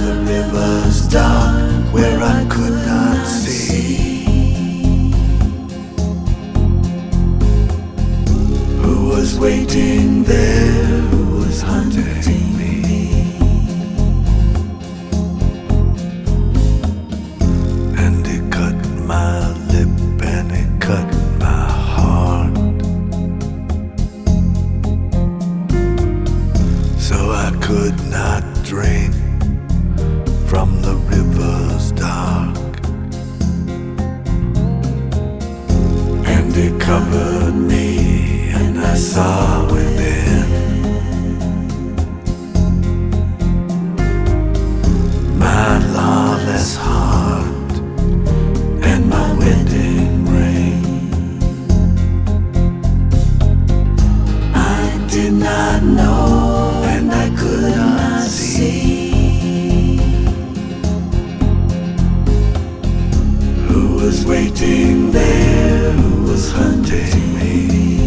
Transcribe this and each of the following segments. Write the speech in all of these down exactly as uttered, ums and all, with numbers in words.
the river's dark, where I could not see. Who was waiting there, who was hunting me? And it cut my lip and it cut my heart. So I could not drink from the river's dark. And it covered me and I saw within my lawless heart and my wedding ring. I did not know and I could not see who was waiting there, who was hunting me.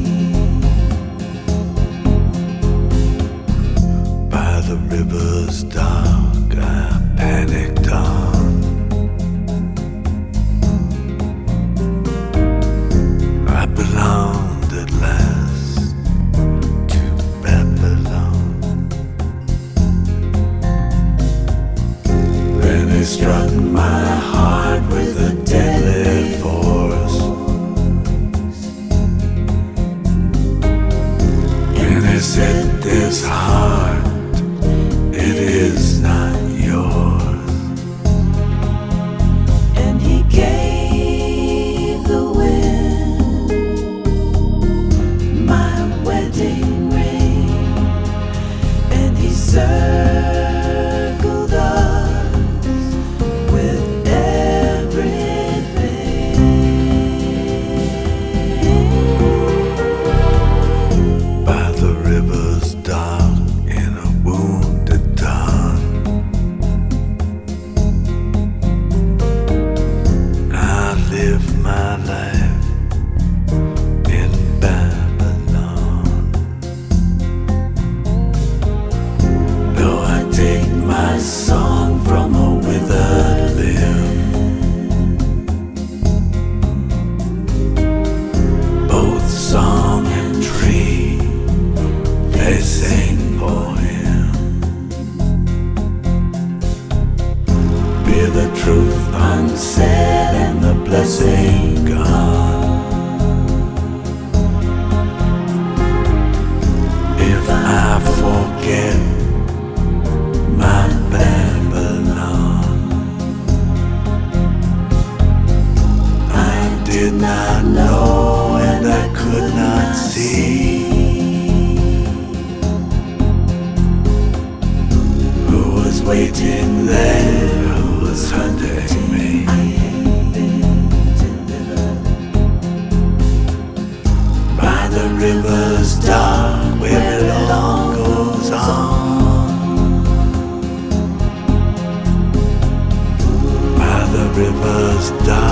By the river's dark, I panicked on. I belonged at last to Babylon. Then it struck my heart with a deadly force, and it said, this heart, it is not yours. And he gave the wind my wedding ring, and he circled us with everything. By the river's dark, in a wounded dawn, I live my life in Babylon. Though I take my song from a withered limb, both song and tree, they sing for him. Be the truth unsaid and the blessing gone. If I forget my Babylon, I did not know and I could not see who was waiting there, who was hunting me. By the river's dark, where it all goes on. By the river's dark.